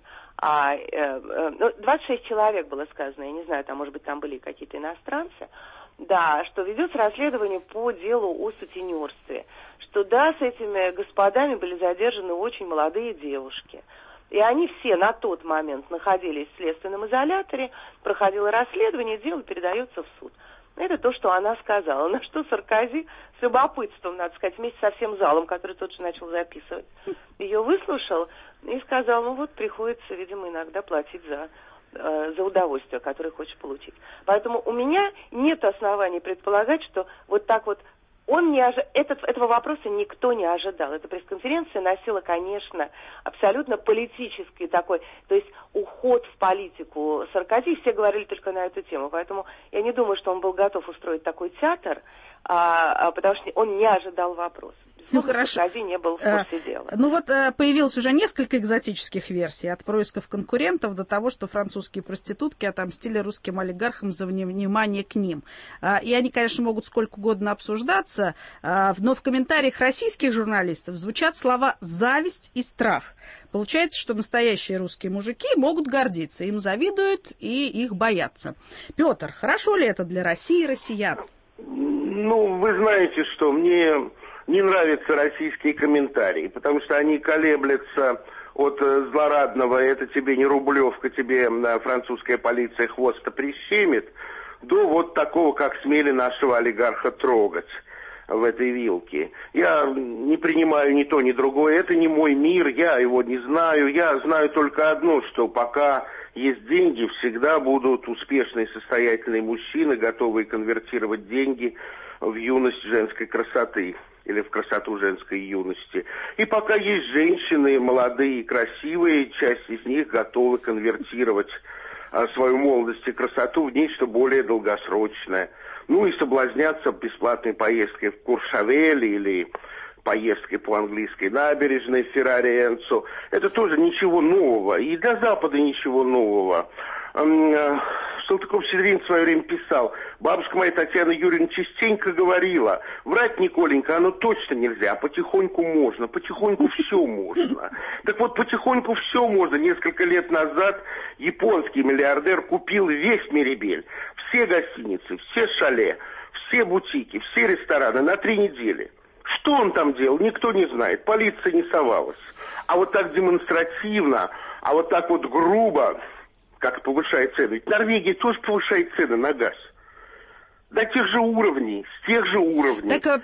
26 человек было сказано, я не знаю, там, может быть, там были какие-то иностранцы, да, что ведется расследование по делу о сутенерстве, что, да, с этими господами были задержаны очень молодые девушки. И они все на тот момент находились в следственном изоляторе, проходило расследование, дело передается в суд. Это то, что она сказала. На что Саркози с любопытством, надо сказать, вместе со всем залом, который тут же начал записывать, ее выслушал и сказал, ну вот приходится, видимо, иногда платить за удовольствие, которое хочешь получить. Поэтому у меня нет оснований предполагать, что вот так вот этого вопроса никто не ожидал. Эта пресс-конференция носила, конечно, абсолютно политический такой, то есть уход в политику Саркози, все говорили только на эту тему. Поэтому я не думаю, что он был готов устроить такой театр, потому что он не ожидал вопроса. Ну, хорошо. Саркози не был в курсе дела. Ну вот появилось уже несколько экзотических версий, от происков конкурентов до того, что французские проститутки отомстили русским олигархам за внимание к ним. И они, конечно, могут сколько угодно обсуждаться, но в комментариях российских журналистов звучат слова «зависть» и «страх». Получается, что настоящие русские мужики могут гордиться, им завидуют и их боятся. Петр, хорошо ли это для России и россиян? Ну, вы знаете, что мне не нравятся российские комментарии, потому что они колеблются от злорадного «это тебе не Рублевка, тебе французская полиция хвост-то прищемит», до вот такого, как смели нашего олигарха трогать в этой вилке. Я не принимаю ни то, ни другое. Это не мой мир, я его не знаю. Я знаю только одно, что пока есть деньги, всегда будут успешные, состоятельные мужчины, готовые конвертировать деньги в юность женской красоты или в красоту женской юности. И пока есть женщины, молодые и красивые, часть из них готовы конвертировать свою молодость и красоту в нечто более долгосрочное. Ну и соблазняться бесплатной поездкой в Куршавель или поездкой по английской набережной в Феррари-Энцо. Это тоже ничего нового. И для Запада ничего нового. Салтыков-Щедрин в свое время писал: бабушка моя Татьяна Юрьевна частенько говорила: врать, Николенька, оно точно нельзя, а потихоньку можно, потихоньку все можно. Так вот, потихоньку все можно. Несколько лет назад японский миллиардер купил весь Мирибель, все гостиницы, все шале, все бутики, все рестораны на 3 недели. Что он там делал, никто не знает, полиция не совалась. А вот так демонстративно, а вот так вот грубо, как повышает цены. Ведь Норвегия тоже повышает цены на газ. До тех же уровней, с тех же уровней. Так,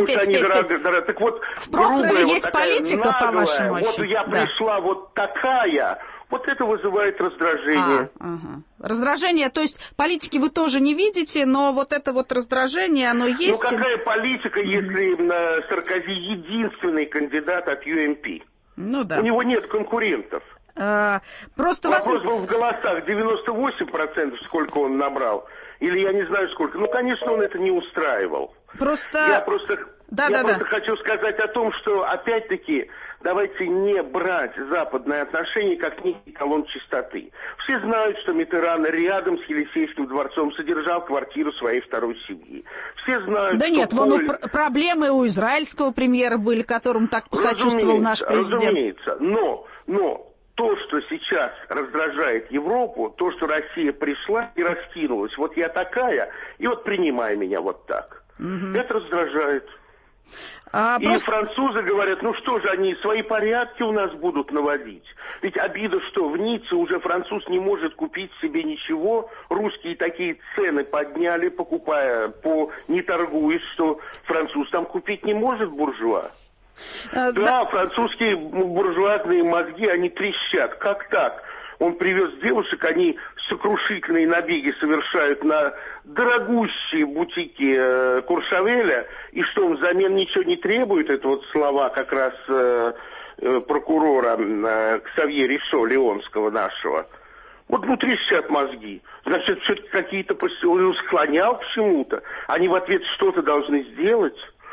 Петя. Так вот, в Прохорове есть вот политика, наглая, по-вашему? Вот я пришла вот такая, вот это вызывает раздражение. Раздражение, то есть политики вы тоже не видите, но вот это вот раздражение, оно есть. Ну какая политика, если Саркози единственный кандидат от UMP? Ну да. У него нет конкурентов. Просто вопрос был в голосах 98%, сколько он набрал, или я не знаю сколько. Ну, конечно, он это не устраивал. Я просто хочу сказать о том, что, опять-таки, давайте не брать западные отношения как некий эталон чистоты. Все знают, что Миттеран рядом с Елисейским дворцом содержал квартиру своей второй семьи. Все знают, да что нет, проблемы у израильского премьера были, которым так посочувствовал наш президент. Разумеется, но то, что сейчас раздражает Европу, то, что Россия пришла и раскинулась, вот я такая, и вот принимай меня вот так. Это раздражает. И французы говорят, ну что же, они свои порядки у нас будут наводить. Ведь обида, что в Ницце уже француз не может купить себе ничего. Русские такие цены подняли, покупая, не торгуясь, что француз там купить не может, буржуа. Да, французские буржуазные мозги, они трещат. Как так? Он привез девушек, они сокрушительные набеги совершают на дорогущие бутики Куршавеля, и что он взамен ничего не требует, это вот слова как раз прокурора Ксавье Ришо, Леонского нашего. Вот трещат мозги. Значит, все-таки какие-то он склонял к чему-то. Они в ответ что-то должны сделать.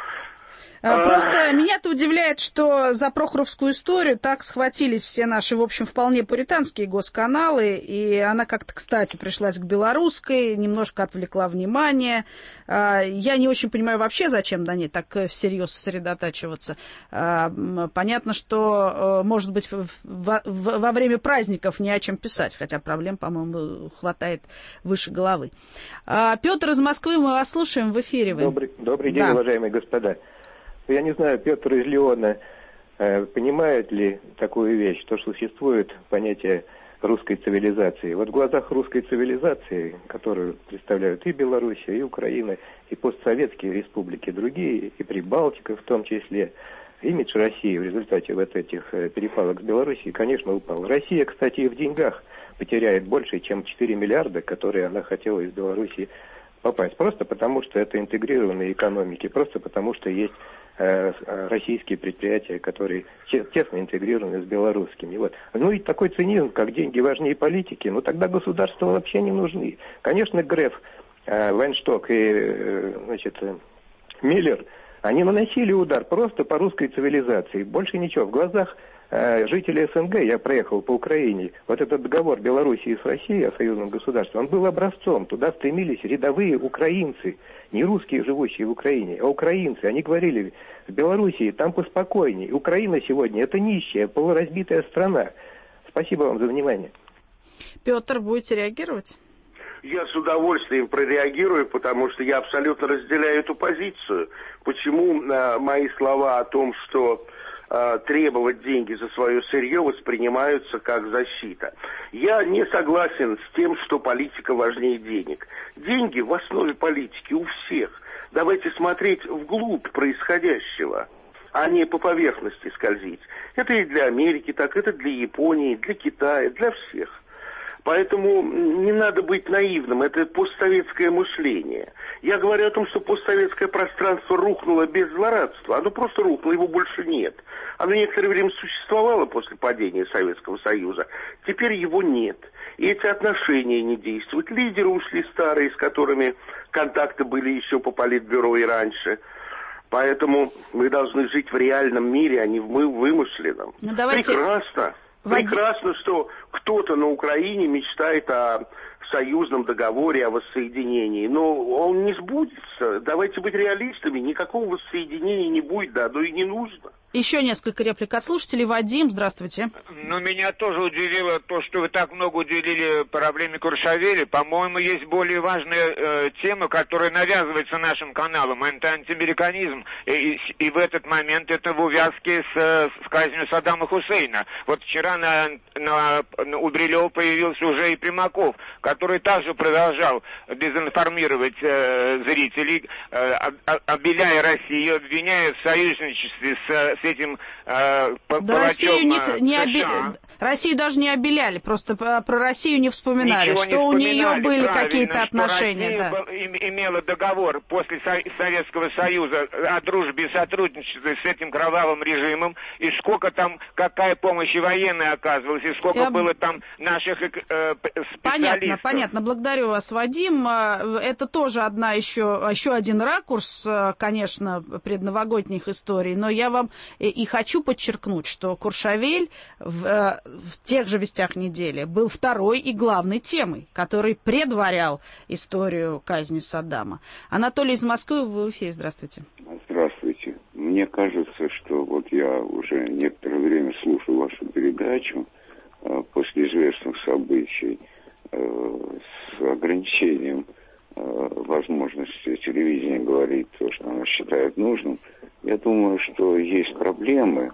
Просто меня-то удивляет, что за прохоровскую историю так схватились все наши, в общем, вполне пуританские госканалы, и она как-то, кстати, пришлась к белорусской, немножко отвлекла внимание. Я не очень понимаю вообще, зачем на ней так всерьез сосредотачиваться. Понятно, что, может быть, во время праздников не о чем писать, хотя проблем, по-моему, хватает выше головы. Петр из Москвы, мы вас слушаем, в эфире вы. Добрый день, уважаемые господа. Я не знаю, Петр из Леона понимает ли такую вещь, что существует понятие русской цивилизации. Вот в глазах русской цивилизации, которую представляют и Белоруссия, и Украина, и постсоветские республики другие, и Прибалтика в том числе, имидж России в результате вот этих перепалок с Белоруссией, конечно, упал. Россия, кстати, и в деньгах потеряет больше, чем 4 миллиарда, которые она хотела из Белоруссии попасть. Просто потому, что это интегрированные экономики, просто потому, что есть российские предприятия, которые тесно интегрированы с белорусскими. Вот. Ну и такой цинизм, как деньги важнее политики, тогда государства вообще не нужны. Конечно, Греф, Вайншток и Миллер, они наносили удар просто по русской цивилизации. Больше ничего. В глазах жителей СНГ, я проехал по Украине, вот этот договор Белоруссии с Россией о союзном государстве, он был образцом. Туда стремились рядовые украинцы, не русские, живущие в Украине, а украинцы. Они говорили, в Белоруссии там поспокойнее. Украина сегодня это нищая, полуразбитая страна. Спасибо вам за внимание. Петр, будете реагировать? Я с удовольствием прореагирую, потому что я абсолютно разделяю эту позицию. Почему мои слова о том, что требовать деньги за свое сырье воспринимаются как защита. Я не согласен с тем, что политика важнее денег. Деньги в основе политики у всех. Давайте смотреть вглубь происходящего, а не по поверхности скользить. Это и для Америки так, это для Японии, для Китая, для всех. Поэтому не надо быть наивным, это постсоветское мышление. Я говорю о том, что постсоветское пространство рухнуло без злорадства. Оно просто рухнуло, его больше нет. Оно некоторое время существовало после падения Советского Союза, теперь его нет. И эти отношения не действуют. Лидеры ушли старые, с которыми контакты были еще по политбюро и раньше. Поэтому мы должны жить в реальном мире, а не в вымышленном. Ну, давайте... Прекрасно. Прекрасно, что кто-то на Украине мечтает о союзном договоре, о воссоединении. Но он не сбудется. Давайте быть реалистами. Никакого воссоединения не будет, да, но и не нужно. Еще несколько реплик от слушателей. Вадим, здравствуйте. Ну, меня тоже удивило то, что вы так много уделили проблеме Куршавеля. По-моему, есть более важная тема, которая навязывается нашим каналам. Это антиамериканизм. И в этот момент это в увязке с казнью Саддама Хусейна. Вот вчера у Брилева появился уже и Примаков, который также продолжал дезинформировать зрителей, обеляя Россию, обвиняя в союзничестве с этим палачом Россию даже не обеляли, просто про Россию не вспоминали, ничего что не у нее были какие-то что отношения. Россия имела договор после Советского Союза о дружбе и сотрудничестве с этим кровавым режимом, и сколько там, какая помощь и военная оказывалась, и сколько было там наших специалистов. Понятно. Благодарю вас, Вадим. Это тоже еще один ракурс, конечно, предновогодних историй, но я вам и хочу подчеркнуть, что Куршавель в тех же «Вестях недели» был второй и главной темой, который предварял историю казни Саддама. Анатолий из Москвы, вы в эфире, здравствуйте. Здравствуйте. Мне кажется, что вот я уже некоторое время слушаю вашу передачу после известных событий с ограничением возможности телевидения говорить то, что оно считает нужным. Я думаю, что есть проблемы.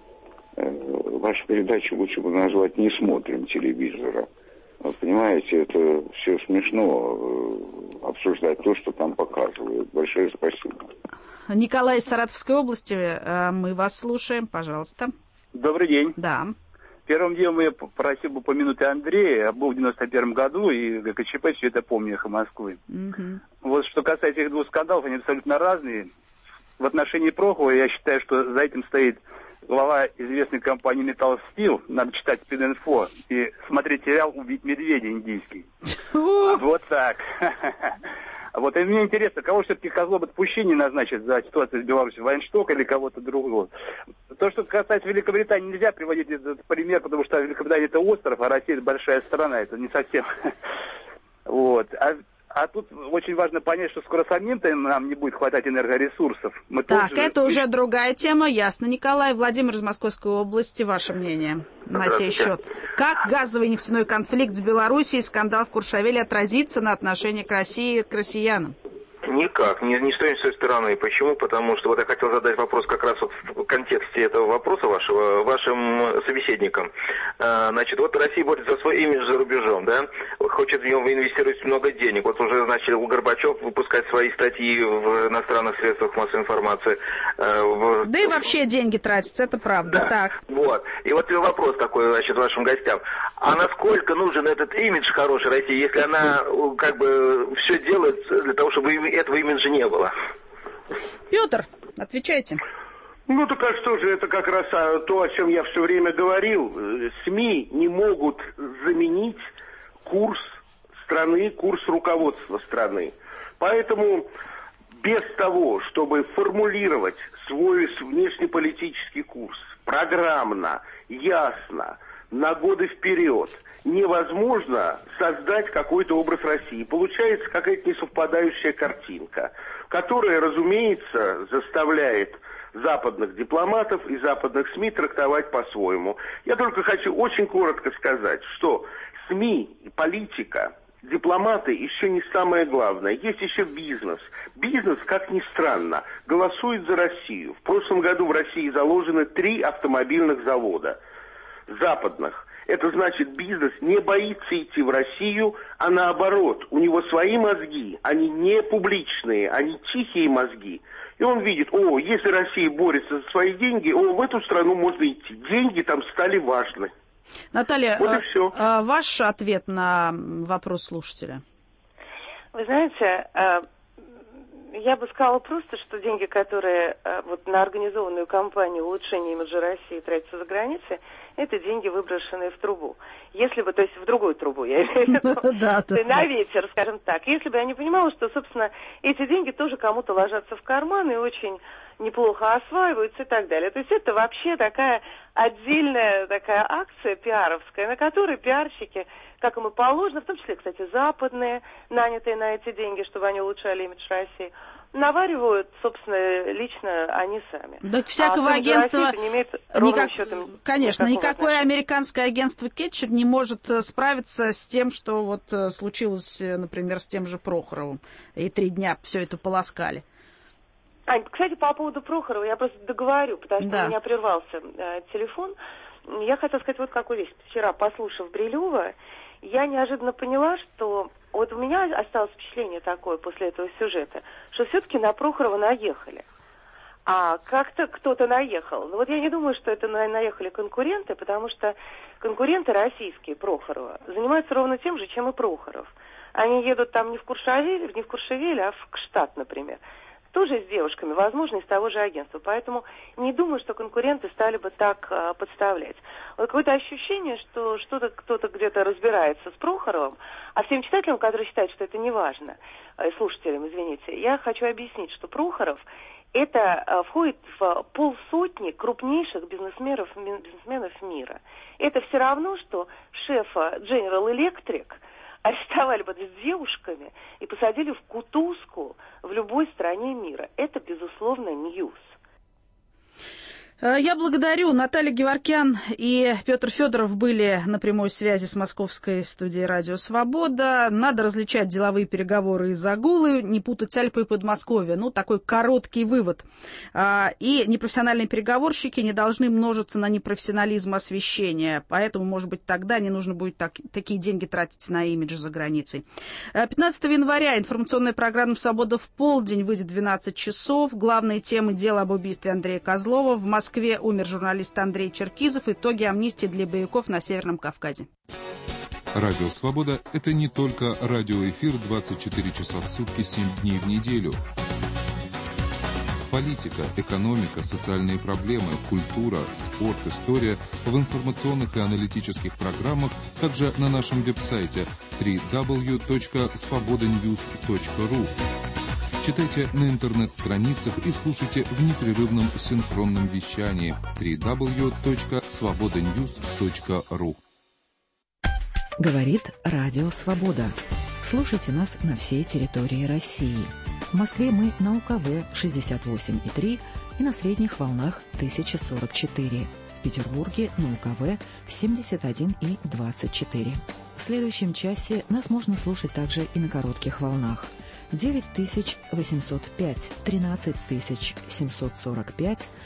Вашу передачу лучше бы назвать «Не смотрим телевизора». Вы понимаете, это все смешно обсуждать то, что там показывают. Большое спасибо. Николай из Саратовской области, мы вас слушаем, пожалуйста. Добрый день. Да. Первым делом я просил бы упомянуть Андрея. Я был в 91 году, и ГКЧП все это помню, «Эхо Москвы». Угу. Вот что касается этих двух скандалов, они абсолютно разные. В отношении Прохова я считаю, что за этим стоит глава известной компании Metal Steel. Надо читать Спид-инфо и смотреть сериал «Убить медведя» индийский. Вот так. Вот, и мне интересно, кого все-таки козлом отпущения назначат за ситуацию в Беларуси, Вайншток или кого-то другого? То, что касается Великобритании, нельзя приводить этот пример, потому что Великобритания — это остров, а Россия — это большая страна, это не совсем. Вот. А тут очень важно понять, что скоро самим-то нам не будет хватать энергоресурсов. Это уже другая тема, ясно, Николай. Владимир из Московской области, ваше мнение на сей счет. Как газовый нефтяной конфликт с Белоруссией, скандал в Куршавеле отразится на отношениях к России и к россиянам? Никак, не с той стороны. Почему? Потому что вот я хотел задать вопрос как раз вот в контексте этого вопроса вашего, вашим собеседникам. Значит, вот Россия борется за свой имидж за рубежом, да? Хочет в него инвестировать много денег. Вот уже начал Горбачев выпускать свои статьи в иностранных средствах массовой информации. Да и вообще деньги тратятся, это правда. Да. Так. Вот. И вот вопрос такой, значит, вашим гостям. А насколько нужен этот имидж хорошей России, если она как бы все делает для того, чтобы этого имиджа не было? Петр, отвечайте. Ну, так а что же, это как раз то, о чем я все время говорил. СМИ не могут заменить курс страны, курс руководства страны. Поэтому без того, чтобы формулировать свой внешнеполитический курс программно, ясно, на годы вперед, невозможно создать какой-то образ России. Получается какая-то несовпадающая картинка, которая, разумеется, заставляет западных дипломатов и западных СМИ трактовать по-своему. Я только хочу очень коротко сказать, что СМИ и политика дипломаты еще не самое главное. Есть еще бизнес. Бизнес, как ни странно, голосует за Россию. В прошлом году в России заложены 3 автомобильных завода западных. Это значит, бизнес не боится идти в Россию, а наоборот, у него свои мозги, они не публичные, они тихие мозги. И он видит, если Россия борется за свои деньги, в эту страну можно идти. Деньги там стали важны. Наталья, вот и все. Ваш ответ на вопрос слушателя? Вы знаете, я бы сказала просто, что деньги, которые вот на организованную кампанию улучшения имиджа России тратятся за границей, это деньги, выброшенные в трубу. Если бы, то есть в другую трубу, я имею в виду, на ветер, скажем так. Если бы я не понимала, что, собственно, эти деньги тоже кому-то ложатся в карман и очень неплохо осваиваются и так далее. То есть это вообще такая отдельная такая акция пиаровская, на которой пиарщики, как им и положено, в том числе, кстати, западные, нанятые на эти деньги, чтобы они улучшали имидж России, наваривают, собственно, лично они сами. Да всякого агентства... Не имеет ровным счетом конечно, никакое американское агентство Кетчер не может справиться с тем, что вот случилось, например, с тем же Прохоровым. И 3 дня все это полоскали. Ань, кстати, по поводу Прохорова я просто договорю, потому что у меня прервался телефон. Я хотела сказать вот какую вещь. Вчера, послушав Брилева, я неожиданно поняла, что вот у меня осталось впечатление такое после этого сюжета, что все-таки на Прохорова наехали. А как-то кто-то наехал. Но вот я не думаю, что это наехали конкуренты, потому что конкуренты российские Прохорова занимаются ровно тем же, чем и Прохоров. Они едут там не в Куршевель, а в Кштадт, например. Тоже с девушками, возможно, из того же агентства. Поэтому не думаю, что конкуренты стали бы так подставлять. Вот какое-то ощущение, что что-то кто-то где-то разбирается с Прохоровым, а всем читателям, которые считают, что это не важно, слушателям, извините, я хочу объяснить, что Прохоров это входит в 500 крупнейших бизнесменов мира. Это все равно, что шефа General Electric арестовали бы с девушками и посадили в кутузку в любой стране мира. Это, безусловно, ньюс. Я благодарю. Наталья Геворкян и Петр Федоров были на прямой связи с московской студией «Радио Свобода». Надо различать деловые переговоры и загулы, не путать Альпы и Подмосковье. Такой короткий вывод. И непрофессиональные переговорщики не должны множиться на непрофессионализм освещения. Поэтому, может быть, тогда не нужно будет такие деньги тратить на имидж за границей. 15 января информационная программа «Свобода в полдень» выйдет в 12 часов. Главные темы: дело об убийстве Андрея Козлова. В Москве умер журналист Андрей Черкизов. Итоги амнистии для боевиков на Северном Кавказе. Радио «Свобода» — это не только радиоэфир 24 часа в сутки, 7 дней в неделю. Политика, экономика, социальные проблемы, культура, спорт, история в информационных и аналитических программах, также на нашем веб-сайте www.svobodanews.ru. Читайте на интернет-страницах и слушайте в непрерывном синхронном вещании www.svobodanews.ru. Говорит Радио Свобода. Слушайте нас на всей территории России. В Москве мы на УКВ 68,3 и на средних волнах 1044. В Петербурге на УКВ 71,24. В следующем часе нас можно слушать также и на коротких волнах. 9805, 13745,